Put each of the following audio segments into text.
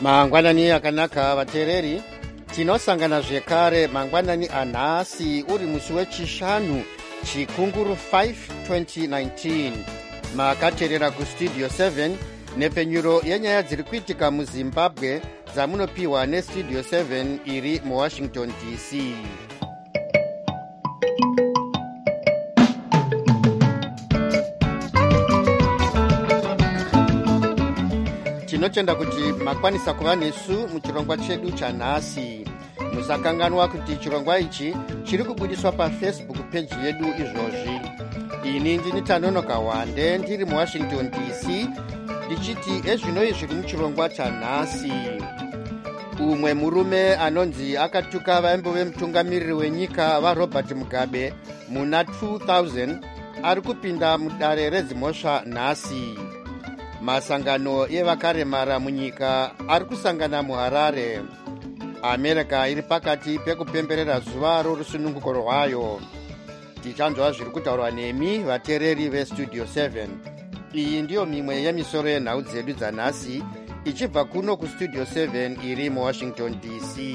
mangwanani akanaka vateereri, tinosangana zvekare mangwanani anhasi uri musi wechishanu chikunguru 5 2019. makateerera kustudio 7 nepenyuro yenyaya dziri kuitika muzimbabwe dzamunopiwa nestudio 7 iri muwashington dc. tinotenda kuti makwanisa kuva nesu muchirongwa chedu chanhasi. musakanganwa kuti chirongwa ichi chiri kubudiswa pafacebook page yedu izvozvi. ini ndini Tanonoka Wande ndiri muwashington dc ndichiti ezvinoi zviri muchirongwa chanhasi. umwe murume anonzi akatuka vaimbo vemutungamiriri wenyika vaRobert Mugabe muna 2000 ari kupinda mudare redzimhosva nhasi. masangano evakaremara munyika ari kusangana muHarare. america iri pakati pekupemberera zuva rorusununguko rwayo. tichanzwa zviri kutaurwa nemi vateereri vestudio 7. iyi ndiyo mimwe yemisoro yenhau dzedu dzanhasi ichibva kuno kustudio 7 iri muwashington dc.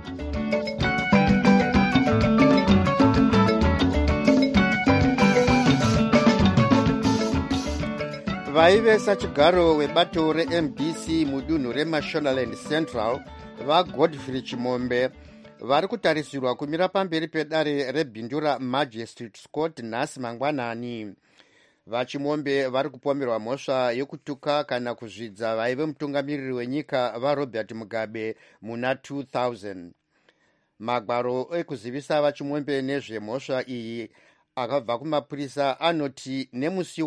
vaive sachigaro webato reMDC mudunhu reMashonaland Central vaGodfrey Chimombe vari kutarisirwa kumira pamberi pedare rebindu raMagistrate Court nhasi mangwanani. vachimombe vari kupomerwa mhosva yekutuka kana kuzvidza vaive mutungamiriri wenyika vaRobert Mugabe muna 2000. magwaro ekuzivisa vachimombe nezvemhosva iyi akabva kumapurisa anoti nemusi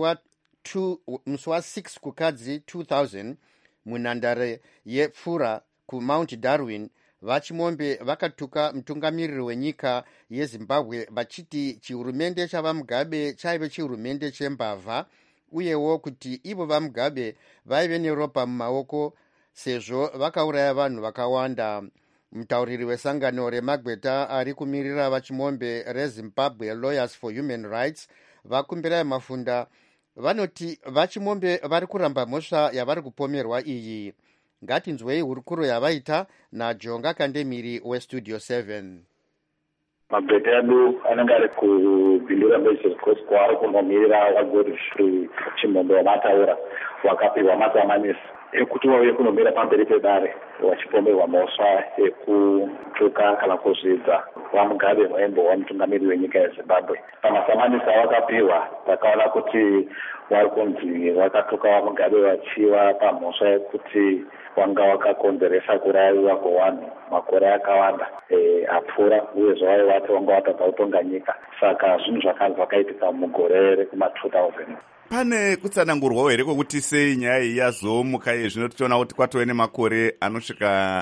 wa6 kukadzi 2000 munhandare yepfura kuMount Darwin, vachimombe vakatuka mutungamiriri wenyika yeZimbabwe vachiti chihurumende chavaMugabe chaive chihurumende chembavha, uyewo kuti ivo vaMugabe vaive neropa mumaoko sezvo vakauraya vanhu vakawanda. mutauriri wesangano remagweta ari kumirira vachimombe reZimbabwe Lawyers for Human Rights vakumbirai mafunda vanoti vachimombe vari kuramba mhosva yavari kupomerwa iyi. ngatinzwei hurukuro yavaita naJonga Kandemiri westudio 7. mabhete edu anenge ari kubindu raMagistrate Court kwaari kunomirira vaGodfrey Chimombe wamataura wakapiwa mazamanisi ekuti vauye kunomira pamberi pedare vachipomerwa mhosva ekutuka kana kuzvidza vaMugabe mwaimbo wamutungamiriri wenyika yeZimbabwe. pamazamanisi avakapiwa takaona kuti vari kunzi vakatuka vaMugabe vachiva pamhosva yekuti wanga wakakonzeresa kurayiwa kwevanhu makore akawanda apfuura, uyezve vaivati wanga watadza kutonga nyika. saka zvinhu zvakanzi zvakaitika mugore rekuma2000. pane kutsanangurwawo here kwekuti sei nyaya iyi yazomuka iye zvino tichiona kuti kwatove nemakore anosvika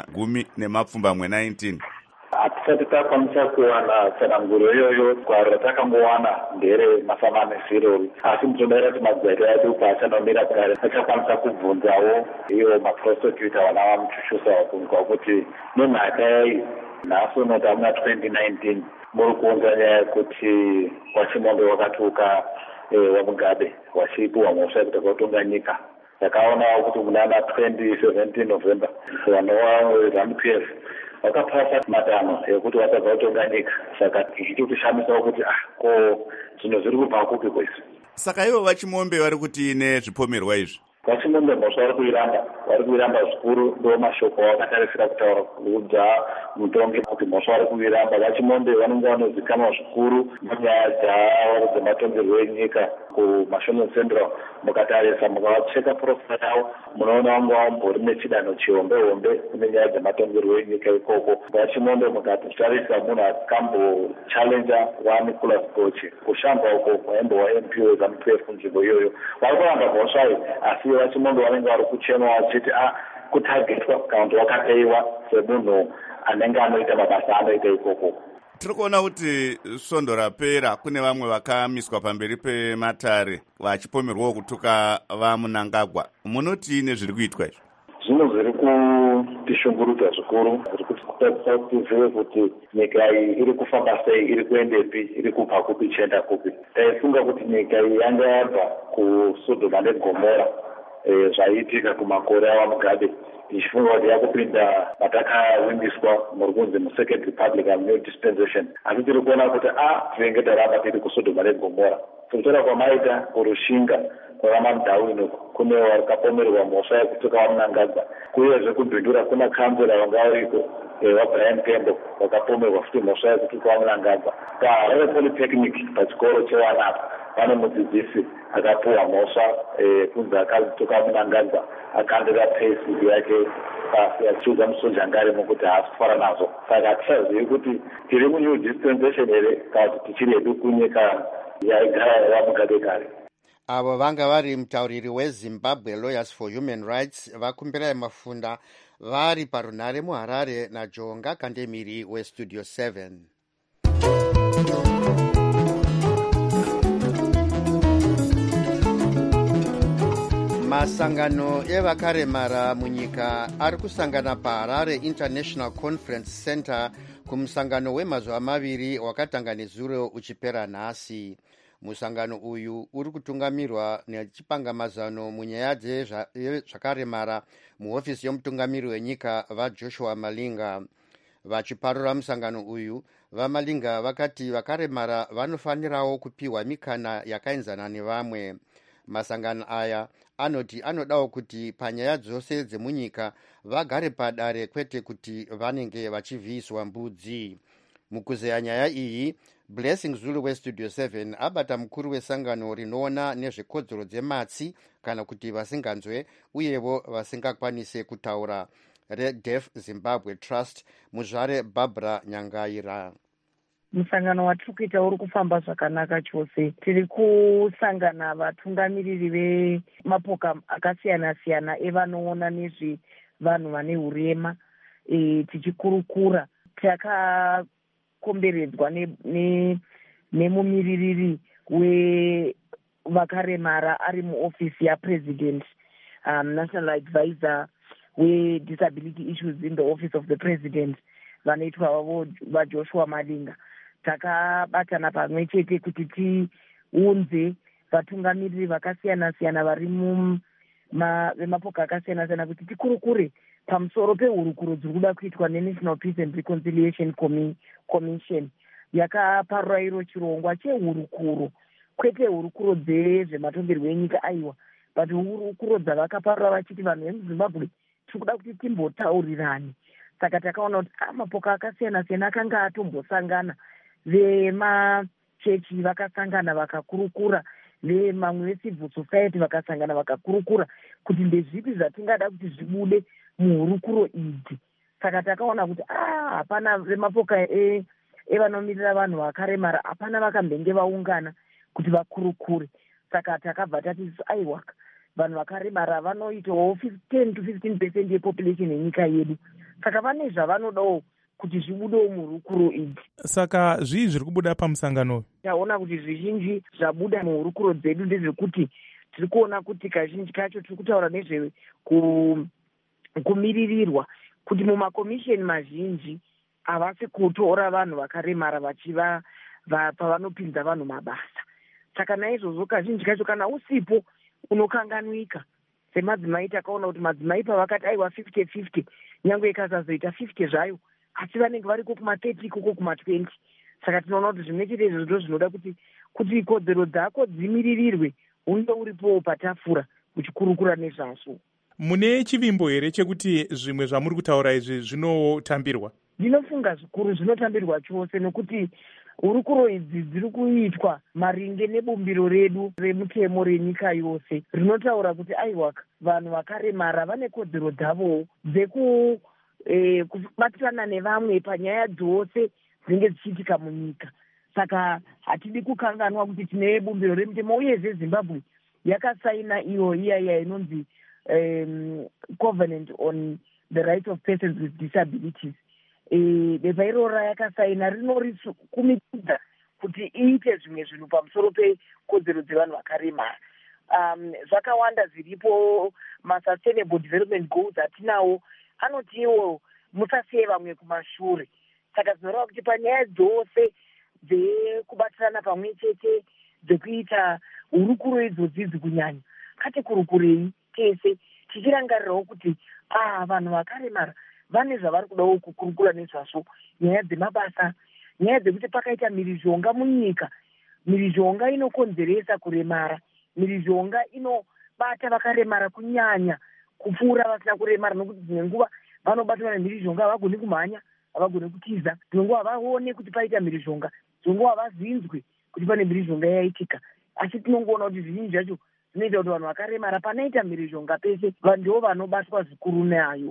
19 hatisati takwanisa kuwana tsananguro iyoyo. gwaro ratakangowana ndere masamanisiro, asi mutodaira kuti magweta edu paachanomira kare achakwanisa kubvunzawo iyo maprosecutor vana vamuchuchusa vakunzwa kuti nemhaka yai nhasi unoti amuna 2019 muri kuunza nyaya yekuti wachimombe wakatuka waMugabe wachipiwa mhosva yekuti akatonga nyika. takaonawo kuti munana 2017 November vanova ZANU-PF vakapasa matanho ekuti vatadza kutonga nyika. saka ichitotishamisawo kuti ko zvinhu zviri kubva kupi kwese. saka ivo vachimombe vari kuti nezvipomerwa izvi vachimombe mhosva vari kuiramba zvikuru. ndo mashoko avakatarisira kutaura kuudza mutongi kuti mhosva vari kuiramba. vachimombe vanenge vanozikanwa zvikuru munyaya dzematongerwo enyika kuMashonaland Central. mukatarisa mukavacheka profile yavo munoona vanga vambori nechidanho chihombe kune nyaya dzematongerwo enyika ikoko. vachimombe mukatitarisa munhu akambochalenja waNicholas Goche kushamba uko waimbo waMP weZANU-PF kunzvimbo iyoyo. vari kuramba mhosva iyi, asi vachimombe vanenge vari kuchenwa vachiti kutagetwa kana kuti wakateiwa semunhu anenge anoita mabasa anoita ikoko. tiri kuona kuti svondo rapera kune vamwe vakamiswa pamberi pematare vachipomerwawo kutuka vaMunangagwa. munoti nezviri kuitwa izvo? zvinhu zviri kutishungurudza zvikuru, zviri kutitadzisa kuti tizive kuti nyika iyi iri kufamba sei, iri kuendepi, iri kubva kupi ichienda kupi. taifunga kuti nyika iyi yanga yabva kuSodoma neGomora zvaiitika kumakore avaMugabe. ndichifunga kuti yakupinda matakawimbiswa muri kunzi musecond republican new dispensation. Asi tiri kuona kuti tinenge taramba tiri kusodhoma negomora. Sekutora kwamaita kurushinga kwakamandau ino kune wakapomerwa mhosva yekutuka vamunangagwa, uyezve kubhindura kuna kanzera wanga uriko waBrian Tembo wakapomerwa futi mhosva yekutuka vamunangagwa. PaHarare Polytechnic pachikoro chewanapa pane mudzidzisi akapuwa mhosva kunzi akatuka vamunangagwa akandira payslip yake pasi achiudza musonjangari mokuti haasi kufara nazvo. Saka hatichazivi kuti tiri munew dispensation here kana kuti tichiri hedu kunyika yaigara yamugabe kare. Avo vanga vari mutauriri weZimbabwe Lawyers for Human Rights vakumbirai mafunda vari parunhare muHarare naJonga Kandemiri weStudio 7. Masangano evakaremara munyika ari kusangana paHarare International Conference Center kumusangano wemazuva maviri wakatanga nezuro uchipera nhasi. Musangano uyu uri kutungamirwa nechipangamazano munyaya dzezvakaremara muhofisi yomutungamiri wenyika vaJoshua Malinga. Vachiparura musangano uyu, vaMalinga vakati vakaremara vanofanirawo kupiwa mikana yakaenzana nevamwe. Masangano aya anoti anodawo kuti panyaya dzose dzemunyika vagare padare kwete kuti vanenge vachivhiiswa mbudzi. Mukuzeya nyaya iyi, Blessing Zulu weStudio 7 abata mukuru wesangano rinoona nezvekodzero dzematsi kana kuti vasinganzwe uyevo vasingakwanise kutaura reDeaf Zimbabwe Trust, muzvare Barbara Nyangaira. Musangano watiri kuita uri kufamba zvakanaka chose. Tiri kusangana vatungamiriri vemapoka akasiyana-siyana evanoona nezvevanhu vane urema tichikurukura. Takakomberedzwa nemumiririri wevakaremara ari muofisi yapresident, national advisor wedisability issues in the office of the president, vanoitwa vaJoshua Malinga. Takabatana pamwe chete kuti tiunze vatungamiriri vakasiyana-siyana vari vemapoka akasiyana-siyana kuti tikurukure pamusoro pehurukuro dziri kuda kuitwa neNational Peace and Reconciliation Commission. Yakaparura iro chirongwa chehurukuro, kwete hurukuro dzezvematongerwo enyika aiwa, but hurukuro dzavakaparura vachiti vanhu vemuZimbabwe tiri kuda kuti timbotaurirane. Saka takaona kuti mapoka akasiyana-siyana akanga atombosangana, vemachechi vakasangana vakakurukura, vemamwe vecivil society vakasangana vakakurukura kuti ndezvipi zvatingada kuti zvibude muhurukuro idzi. Saka takaona kuti hapana vemapoka evanomirira vanhu vakaremara, hapana vakambenge vaungana kuti vakurukure. Saka takabva tati aiwa, vanhu vakaremara vanoitawo 10 to 15% yepopulation yenyika yedu. Saka vane zvavanodawo kuti zvibudewo muhurukuro idzi. Saka zvii zviri kubuda pamusangano? Taona kuti zvizhinji zvabuda muhurukuro dzedu ndezvekuti tiri kuona kuti kazhinji kacho tiri kutaura nezve kumiririrwa, kuti mumakomisheni mazhinji havasi kutora vanhu vakaremara vachiva pavanopinza vanhu mabasa. Saka naizvozvo kazhinji kacho kana usipo unokanganwika. Semadzimai takaona kuti madzimai pavakati aiwa 50-50, nyange ikasazoita 50 zvayo, asi vanenge variko kuma-30 ikoko kuma-20. Saka tinoona kuti zvimwe chete izvo ndo zvinoda kuti kodzero dzako dzimiririrwe, unge uripo patafura uchikurukura nezvazvo. Mune chivimbo here chekuti zvimwe zvamuri kutaura izvi zvinotambirwa? Ndinofunga zvikuru zvinotambirwa chose, nokuti hurukuro idzi dziri kuitwa maringe nebumbiro redu remutemo renyika yose rinotaura kuti aiwa, vanhu vakaremara vane kodzero dzavowo dzekubatirana nevamwe panyaya dzose dzinenge dzichiitika munyika. Saka hatidi kukanganwa kuti tine bumbiro remutemo, uyezve Zimbabwe yakasaina iya inonzi Covenant on the Rights of Persons with Disabilities. Bepa irora yakasaina rinorikumikidza kuti iite zvimwe zvinhu pamusoro pekodzero dzevanhu vakaremara. Zvakawanda zviripo, ma-sustainable development goals atinawo anotiwo musasiye vamwe kumashure. Saka zvinoreva kuti panyaya dzose dzekubatirana pamwe chete dzekuita hurukuro idzodzi kunyanya, katikurukurei tese tichirangarirawo kuti vanhu vakaremara vane zvavari kudawo kukurukura nezvazvo, nyaya dzemabasa, nyaya dzekuti pakaita mhirizhonga munyika. Mhirizhonga inokonzeresa kuremara, mhirizhonga inobata vakaremara kunyanya kupfuura vasina kuremara, nokuti dzimwe nguva vanobatwa nemhirizhonga havagoni kumhanya, havagoni kutiza, dzimwe nguva havaone kuti paita mhirizhonga, dzimwe nguva havazinzwi kuti pane mhirizhonga yaitika. Asi tinongoona kuti zvizhinji zvacho zvinoita kuti vanhu vakaremara panoita mhirizhonga pese ndivo vanobatwa zvikuru nayo.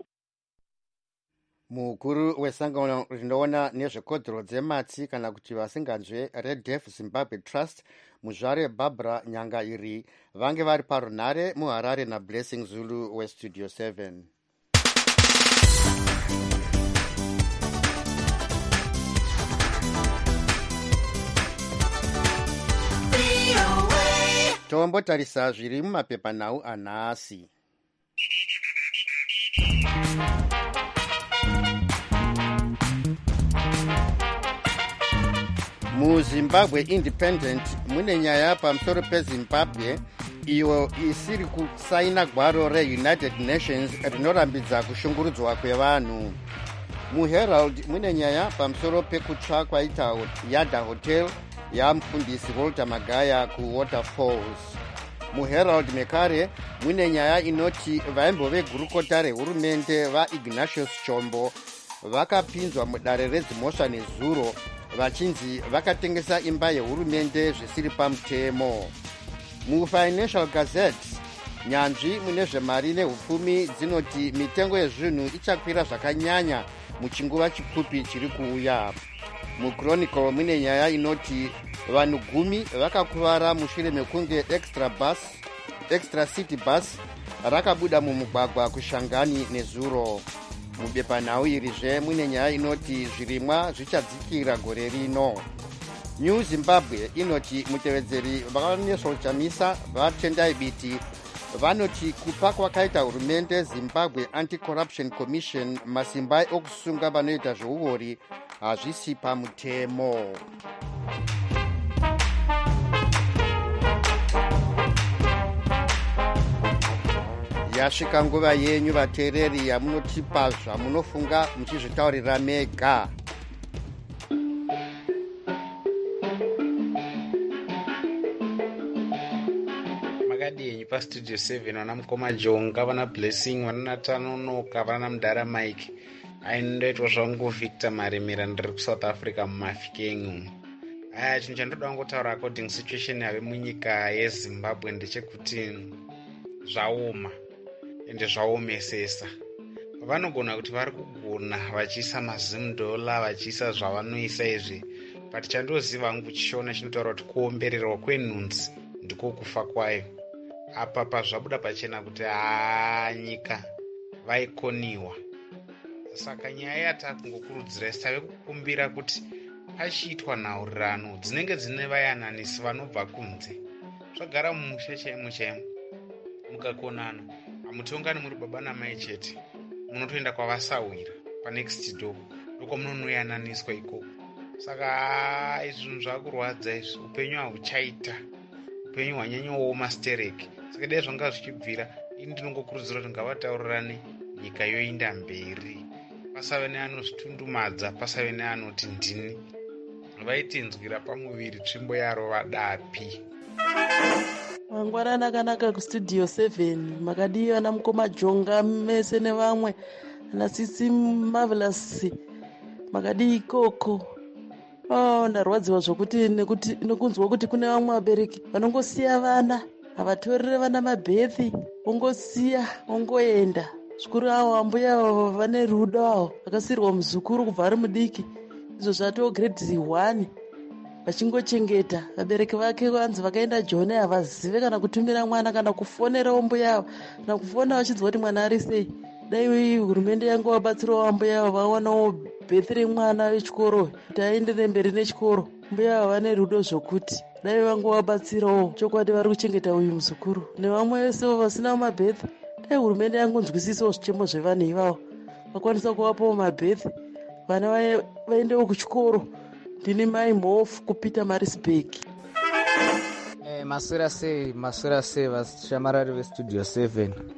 Mukuru wesangano rinoona nezvekodzero dzematsi kana kuti vasinganzve Red Deaf Zimbabwe Trust, muzvare Barbara Nyangairi, vange vari parunhare muHarare naBlessing Zulu weStudio 7. Tombotarisa zviri mumapepanhau anhasi. MuZimbabwe Independent mune nyaya pamusoro peZimbabwe iyo isiri kusaina gwaro reUnited Nations rinorambidza kushungurudzwa kwevanhu. MuHerald mune nyaya pamusoro pekutsva kwaita Yada Hotel yamufundisi Walter Magaya kuWaterfalls. MuHerald mekare mune nyaya inoti vaimbo vegurukota rehurumende vaIgnatius Chombo vakapinzwa mudare redzimhosva nezuro vachinzi vakatengesa imba yehurumende zvisiri pamutemo. MuFinancial Gazette nyanzvi mune zvemari nehupfumi dzinoti mitengo yezvinhu ichakwira zvakanyanya muchinguva chipfupi chiri kuuya. MuChronicle mune nyaya inoti vanhu 10 vakakuvara mushure mekunge extra city bus rakabuda mumugwagwa kuShangani nezuro. Mubepanhau irizve mune nyaya inoti zvirimwa zvichadzikira gore rino. New Zimbabwe inoti mutevedzeri vakanesochamisa vatendai biti vanoti kupa kwakaita hurumende Zimbabwe Anti-Corruption Commission masimba okusunga vanoita zveuori hazvisi pamutemo. Yasvika nguva yenyu vateereri yamunotipa zvamunofunga muchizvitaurira mega. Makadii paStudio 7 vana Mukoma Jonga, vana Blessing, vana Tanonoka, vana Mudara Mike. Aindoitwa zvangu Victor Maremera, ndiri kuSouth Africa muMafikeng. Chinhu chandoda kungotaura according situation yave munyika yeZimbabwe ndechekuti zvaoma ende zvaomesesa. Vanogona kuti vari kugona vachiisa $10 vachiisa zvavanoisa izvi, but chandoziva hangu chichiona chinotaura kuti kuombererwa kwenhunzi ndiko kufa kwayo. Apa pazvabuda pachena kuti nyika vaikoniwa. Saka nyaya yatakungokurudzira isave kukumbira kuti pachiitwa nhaurirano dzinenge dzine vayananisi vanobva kunze. Zvagara mumusha chaimo chaimo, mukakonana hamutonga muri baba namai chete, munotoenda kwavasawira panext door ndoko munonoyananiswa ikoko. Saka izvinhu zvakurwadza izvi, upenyu hahuchaita, upenyu hwanyanyooma stereki. Saka dai zvanga zvichibvira, ini ndinongokurudzira kuti ngavataurirane nyika yoinda mberi, pasave neanozvitundumadza, pasave neanoti ndini. Vaitinzwira pamuviri tsvimbo yaro vadapi. Mangwanani akanaka kuStudio 7, makadii vana Mukoma Jonga mese nevamwe, ana Sisi Marvelous, makadii ikoko. Ndarwadziwa zvokuti nekunzwa kuti kune vamwe vabereki vanongosiya vana, havatorere vana mabhethi, ongosiya ongoenda. Zvikuru avo ambuya avo vane rudo avo, vakasirwa muzukuru kubva ari mudiki, izvo zvatoo grade 1, vachingochengeta. Vabereki vake vanzi vakaenda Joni havazive kana kutumira mwana kana kufonerawo mbuya avo, kana kufona vachinzwa kuti mwana ari sei. Dai hurumende yangu vabatsirawo mbuya avo vaonawo bhethi remwana wechikoro kuti aenderere mberi nechikoro. Mbuya avo vane rudo zvokuti dai vangu vabatsirawo, chokwadi vari kuchengeta uyu muzukuru. Nevamwe vese vasina mabhethi, dai hurumende yangu nzwisisawo zvichemo zvevanhu ivavo, vakwanisa kuvapawo mabhethi, vana vaendewo kuchikoro. Ndini mai mhofu kupita Marisburg. Masura sei vashamarari veStudio 7.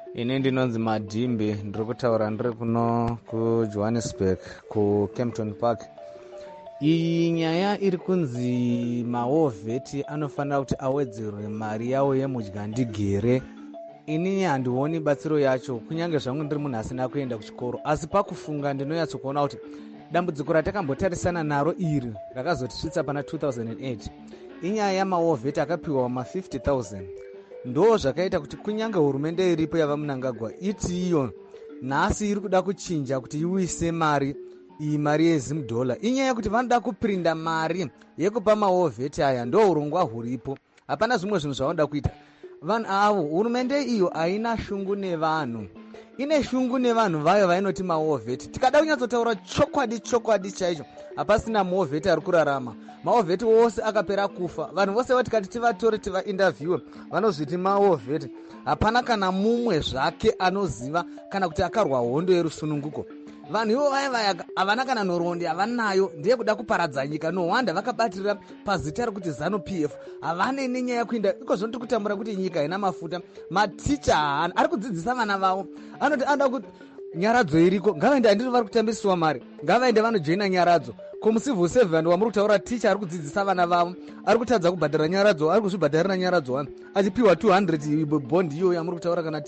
Ini ndinonzi Madhimbe, ndiri kutaura ndiri kuno kuJohannesburg kuKempton Park. Iyi nyaya iri kunzi mahovheti anofanira kuti awedzerwe mari yawo yemudyandigere. Ini handioni batsiro yacho, kunyange zvangu ndiri munhu asina kuenda kuchikoro, asi pakufunga ndinonyatsokuona kuti dambudziko ratakambotarisana naro iri rakazotisvitsa pana 2008 inyaya yamahovheti akapiwa ma50,000. Ndo zvakaita kuti kunyange hurumende iripo yava Mnangagwa iti iyo nhasi iri kuda kuchinja kuti iwise mari iyi mari yeZim-dollar. Inyaya yekuti vanoda kuprinda mari yekupa mahovheti aya, ndo urongwa huripo, hapana zvimwe zvinhu zvavanoda kuita. Vanhu avo, hurumende iyo haina shungu nevanhu, ine shungu nevanhu vayo vainoti mahovheti. Tikada kunyatsotaura chokwadi chaicho, hapasina mahovheti ari kurarama. Mahovheti wose akapera kufa. Vanhu vose vatikati tivatore tivainterviewe vanozviti mahovheti. Hapana kana mumwe zvake anoziva kana kuti akarwa hondo yerusununguko. Vanhu ivo vaya havana kana nhoroondo havanayo, ndiye kuda kuparadza nyika. No wonder vakabatirira pazita rekuti ZANU-PF. Havane nenyaya yekuinda iko zvino tiri kutambura kuti nyika haina mafuta. Maticha haana ari kudzidzisa vana vavo, anoti anoda kuti nyaradzo iriko ngavaende, handiti vari kutambiswa mari, ngavaende vanojoina nyaradzo. Komucivil servant wamuri kutaura ticha ari kudzidzisa vana vavo, ari kutadza kubhadhara nyaradzo, ari kuzvibhadharira nyaradzo wani achipiwa 200 bondi iyoyo yamuri kutaura kana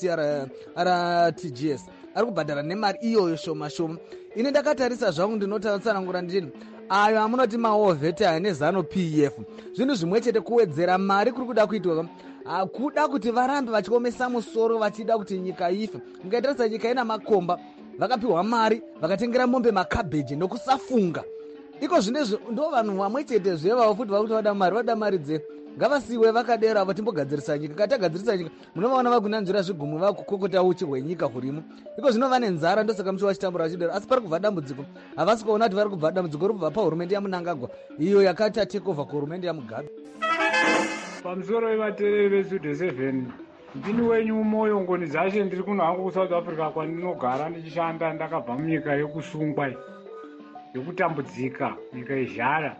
TRTGS, ari kubhadhara nemari iyoyo shoma shoma. Ini ndakatarisa zvangu ndinotsanangura ndini ayo amunoti mahovheti aya neZANU-PF zvinhu zvimwe chete kuwedzera mari kuri kuda kuitwa kuda kuti varambe vachiomesa musoro vachida kuti nyika ife. Mukatarisa nyika ina makomba, vakapiwa mari vakatengera mombe makabheji nokusafunga. Iko zvinezvi ndo vanhu vamwe chete zvevavo futi vakuti vada mari dzedu. Ngavasiwe vakadera avo timbogadzirisa nyika. Katagadzirisa nyika munovaona vagunanzvira zvigumu vakukokota uchi hwenyika hurimo. Iko zvinova nenzara, ndosaka muchi vachitambura vachidero. Asi pari kubva dambudziko, havasi kuona kuti vari kubva dambudziko riri kubva pahurumende yaMnangagwa iyo yakaita takeover kuhurumende yaMugabe. Pamusoro wevateereri veStudio 7, ndini wenyu Moyo Ngoni Zashe, ndiri kuno hangu kuSouth Africa kwandinogara ndichishanda. Ndakabva munyika yekusungwa yekutambudzika, nyika yezhara.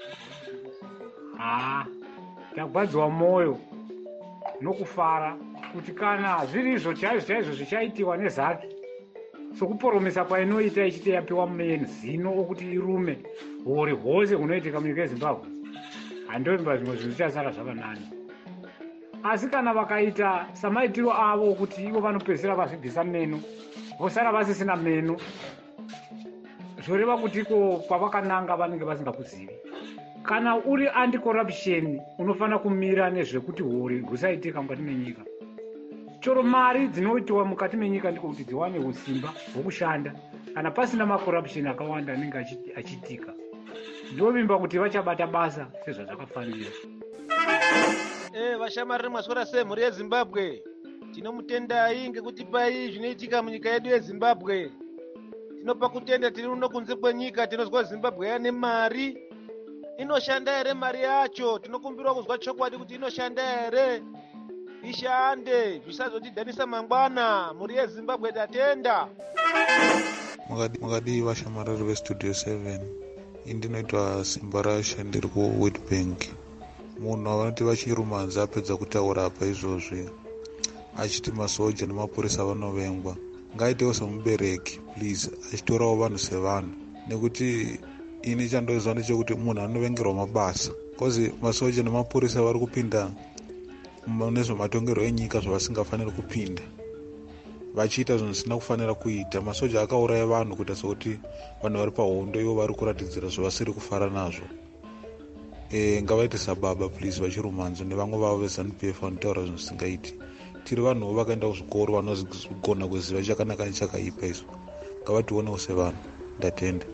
Ndagwadziwa mwoyo nokufara kuti kana zvirizvo chaizvo zvichaitiwa neZANU, sokuporomesa kwainoita ichiti yapiwa zino okuti irume hori hwose hunoitika munyika yeZimbabwe, handovimba zvimwe zvinhu zvichasara zvakanani. Asi kana vakaita samaitiro avo okuti ivo vanopedzisira vazvibvisa meno vosara vasisina meno, zvoreva kuti iko kwavakananga vanenge vasingakuzivi. Kana uri anti-corruption unofanira kumira nezvekuti hori husaitika mukati menyika. Choro mari dzinoitiwa mukati menyika ndiko kuti dziwane usimba hwokushanda. Kana pasina macorruption akawanda anenge achiitika, ndovimba kuti vachabata basa sezvazvakafanira. Vashamariri mwaswera sei mhuri yeZimbabwe? Tinomutendai ngekuti pai zvinoitika munyika yedu yeZimbabwe. Tinopa kutenda tiri uno kunze kwenyika, tinozwa Zimbabwe yane mari. Inoshanda ere mari yacho? Tinokumbirwa kuzwa chokwadi kuti inoshanda ere. Ishande, zvisazotidhanisa mangwana. Mhuri yeZimbabwe tatenda. Mukadi vashamariri veStudio 7, indinoitwa Simba Rasha, ndiri kuWitbank. Munhu avanoti vachirumanza apedza kutaura apa izvozvi achiti masoja nemapurisa vanovengwa, ngaitewo semubereki please, achitorawo vanhu sevanhu, nekuti ini chandoziva ndechekuti munhu anovengerwa mabasa, kozi masoja nemapurisa vari kupinda nezvematongerwo enyika zvavasingafaniri kupinda, vachiita zvinhu zvisina kufanira kuita. Masoja akauraya vanhu kuita sekuti vanhu vari pahondo ivo vari kuratidzira zvavasiri kufara nazvo. Ngavaite sababa please, vachirumanzwa nevamwe vavo veZANU-PF vanotaura zvinhu zvisingaiti. Tiri vanhuwo vakaenda kuzvikoro vanogona kuziva chakanaka nechakaipa izvo. Ngavationewo sevanhu. Ndatenda.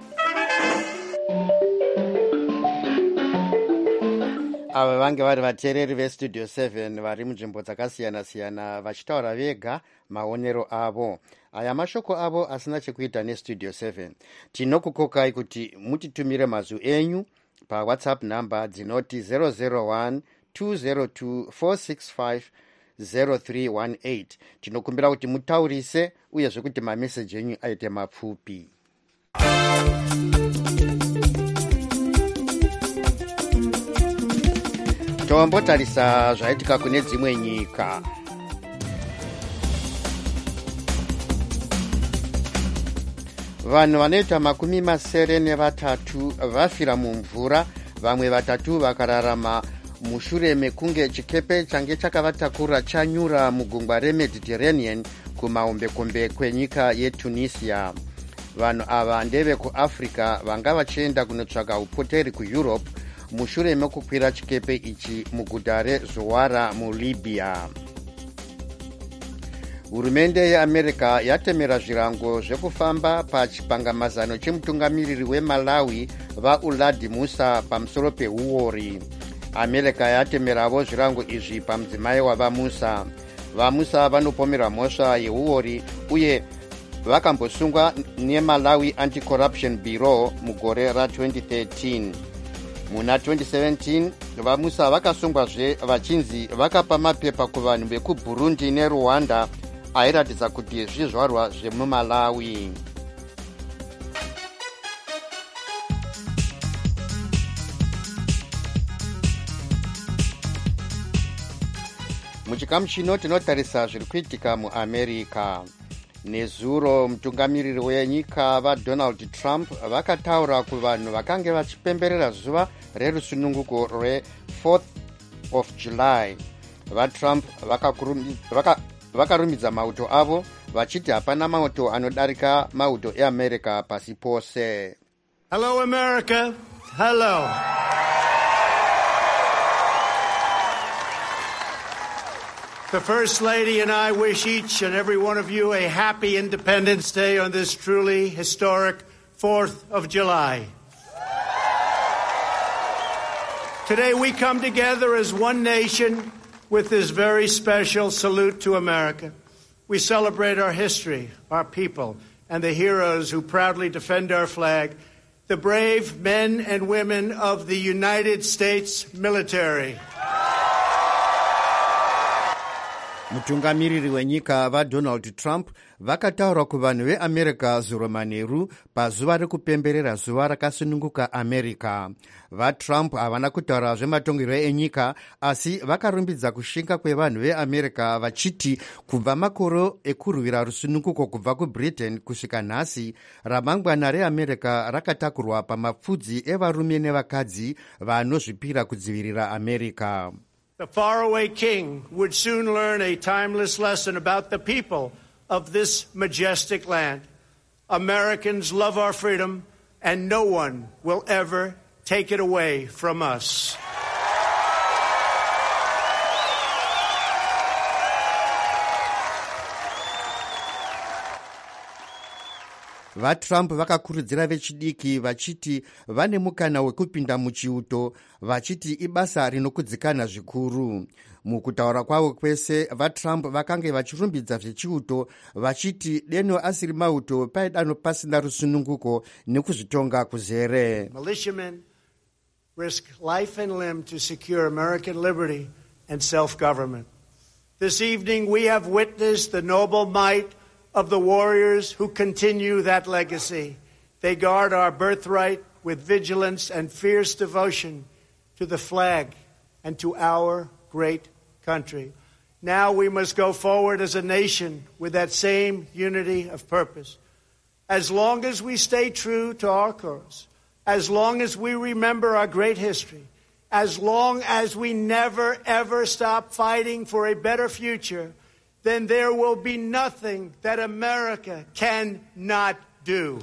Ava vange vari vateereri veStudio 7 vari munzvimbo dzakasiyana-siyana vachitaura vega maonero avo. Aya mashoko avo asina chekuita neStudio 7. Tinokukokai kuti mutitumire mazwi enyu paWhatsApp number dzinoti 001 202 465 0318. Tinokumbira kuti mutaurise uyezve kuti mameseji enyu aite mapfupi. Tombotarisa zvaitika kune dzimwe nyika. vanhu vanoita 93 vafira mumvura, vamwe 3 vakararama mushure mekunge chikepe change chakavatakura chanyura mugungwa remediterranean kumahombekombe kwenyika yetunisia. Vanhu ava ndevekuafrica vanga vachienda kunotsvaga upoteri kueurope mushure mekukwira chikepe ichi muguta rezowara mulibya. Hurumende yeAmerica yatemera zvirango zvekufamba pachipangamazano chemutungamiriri weMalawi vaUladi Musa pamusoro peuori. America yatemeravo zvirango izvi pamudzimai wavamusa. Vamusa vanopomerwa mhosva yeuori uye vakambosungwa neMalawi Anti-Corruption Bureau mugore ra2013. Muna 2017 vamusa vakasungwazve vachinzi vakapa mapepa kuvanhu vekuBurundi neRwanda airatidza kuti zvizvarwa zvemuMalawi. Muchikamu chino tinotarisa zviri kuitika muAmerica. Nezuro mutungamiriri wenyika vaDonald Trump vakataura kuvanhu vakange vachipemberera zuva rerusununguko re4th of July. VaTrump vakarumbidza mauto avo vachiti hapana mauto anodarika mauto eAmerica pasi pose. Hello America. Hello. The First Lady and I wish each and every one of you a happy Independence Day on this truly historic 4th of July. Today we come together as one nation with this very special salute to America. We celebrate our history, our people, and the heroes who proudly defend our flag, the brave men and women of the United States military. Mutungamiriri wenyika vaDonald Trump vakataura kuvanhu veAmerica zuro manheru pazuva rekupemberera zuva rakasununguka America. VaTrump havana kutaura zvematongerwo enyika asi vakarumbidza kushinga kwevanhu veAmerica vachiti kubva makore ekurwira rusununguko kubva kuBritain kusvika nhasi, ramangwana reAmerica rakatakurwa pamapfudzi evarume nevakadzi vanozvipira kudzivirira America. The faraway king would soon learn a timeless lesson about the people of this majestic land. Americans love our freedom, and no one will ever take it away from us. VaTrump vakakurudzira vechidiki vachiti vane mukana wekupinda muchiuto, vachiti ibasa rinokudzikana zvikuru. Mukutaura kwavo kwese, vaTrump vakange vachirumbidza zvechiuto vachiti deno asiri mauto paidano pasina rusununguko nekuzvitonga kuzere. Militiamen risk life and limb to secure American liberty and self-government. This evening we have witnessed the noble might of the warriors who continue that legacy. They guard our birthright with vigilance and fierce devotion to the flag and to our great country. Now we must go forward as a nation with that same unity of purpose. As long as we stay true to our cause, as long as we remember our great history, as long as we never ever stop fighting for a better future, then there will be nothing that America cannot do.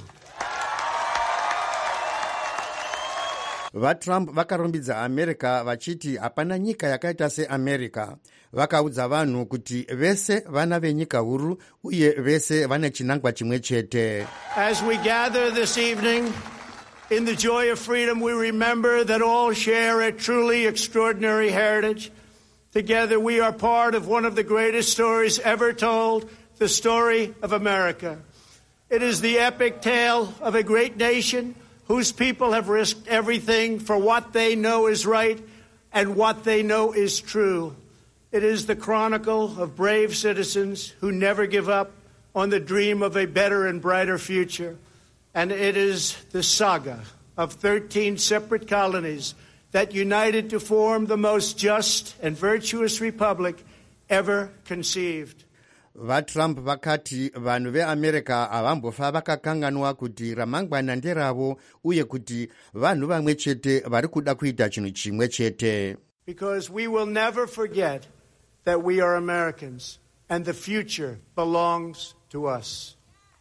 VaTrump vakarumbidza America vachiti hapana nyika yakaita seAmerica. Vakaudza vanhu kuti vese vana venyika huru uye vese vane chinangwa chimwe chete. As we gather this evening in the joy of freedom, we remember that all share a truly extraordinary heritage. Together we are part of one of the greatest stories ever told, the story of America. It is the epic tale of a great nation whose people have risked everything for what they know is right and what they know is true. It is the chronicle of brave citizens who never give up on the dream of a better and brighter future. And it is the saga of 13 separate colonies that united to form the most just and virtuous republic ever conceived. vatrump vakati vanhu veamerica havambofa vakakanganwa kuti ramangwana nderavo uye kuti vanhu vamwe chete vari kuda kuita chinhu chimwe chete. Because we will never forget that we are Americans and the future belongs to us.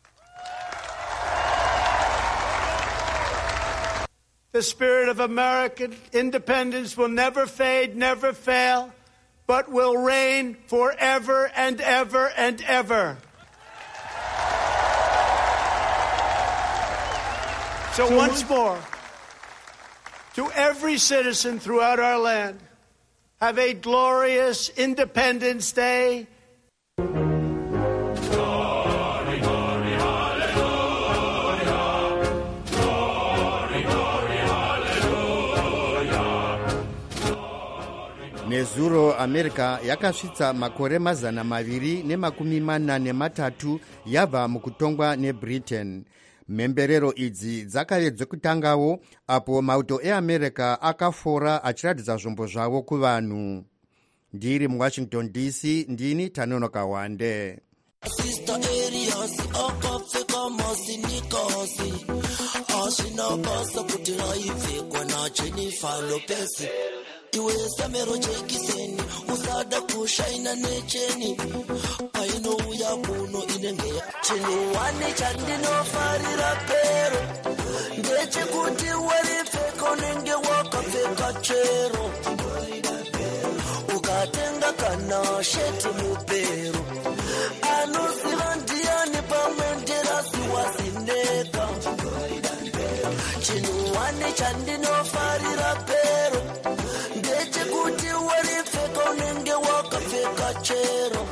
The spirit of American independence will never fade, never fail, but will reign forever and ever and ever. So once more, to every citizen throughout our land, have a glorious Independence Day. Nezuro America yakasvitsa makore 243 yabva mukutongwa neBritain. Mhemberero idzi dzakayedza kutangawo apo mauto eAmerica akafora achiratidza zvombo zvavo kuvanhu. Ndiri muWashington DC, ndini Tanonoka Wande. Sister areas akapfeka masinikasi ashinabasa kuti raipfekwa naJennifer Lopez. Iwe samero jekiseni usada kushaina necheni painouya kuno inenge chinhu wane chandinofarira pero ndechekuti waripfeka unenge wakapfeka chero ukatenga kana sheti mupero anoziva ndiani pamwe nderasi wazineka chinhu wane chandinofarira pero ndechekuti waripfeka unenge wakapfeka chero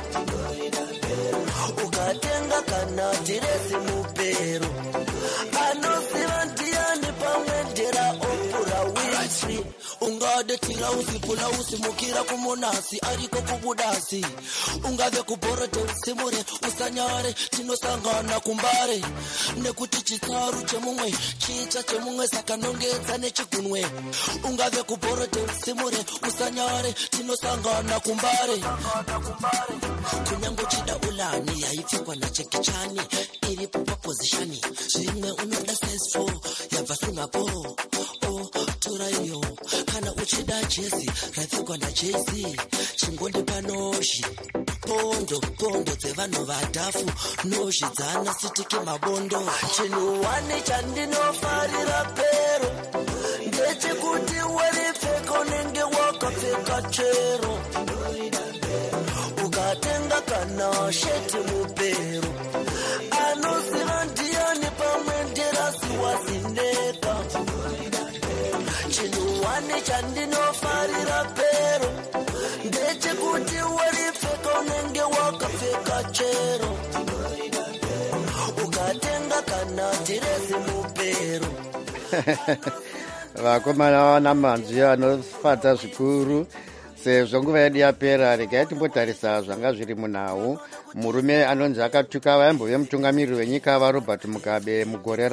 ukatenga kana dhiresi mupero anoziva ndiani pamwe ndera opura Winfrey ungade tirausi pulausi mukira kumonasi ariko kubudasi ungave kubhorode usimure usanyare tinosangana kumbare nekuti chitsaru chemumwe chicha chemumwe saka nongedza nechigunwe ungave kubhorode usimure usanyare tinosangana kumbare kunyango chida ulani yaipfekwa nachekichani iripo papozishani zvimwe unoda size 4 yabva Singapore tora iyo kana uchida jezi rapfekwa naJay-Z chingonde panozhi pondo dzevanhu vadhafu nozhidzana sitike mabondo chinhu wane chandinofarira pero ndechekuti waripfeka unenge wakapfeka chero ukatenga kana sheti mupero anoziva ndiani pamwe nderasi wazineka chinhu wane chandinofarira pero ndechekuti waripfeka unenge wakapfeka chero ukatenga kana dhiresi mupero. Vakomana vana manzwi anofadza zvikuru. Sezvo nguva yedu yapera, regai timbotarisa zvanga zviri munhau. Murume anonzi akatuka vaimbove mutungamiriri wenyika vaRobert Mugabe mugore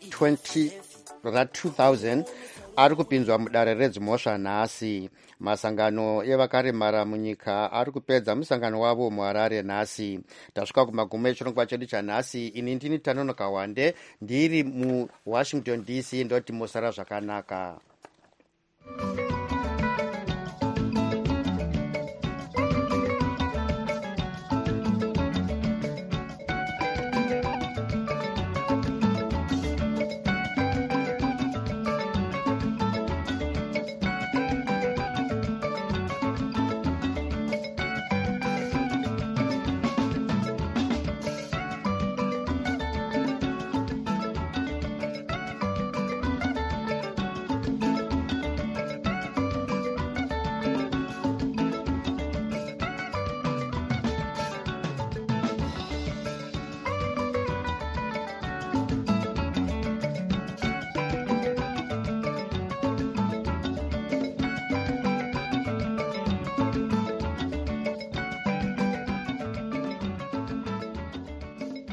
ra2000 ari kupinzwa mudare redzimhosva nhasi. Masangano evakaremara munyika ari kupedza musangano wavo muHarare nhasi. Tasvika kumagumo echirongwa chedu chanhasi. Ini ndini Tanonoka Wande, ndiri muWashington DC, ndoti musara zvakanaka.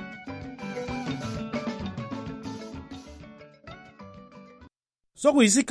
Sokuyisikhathi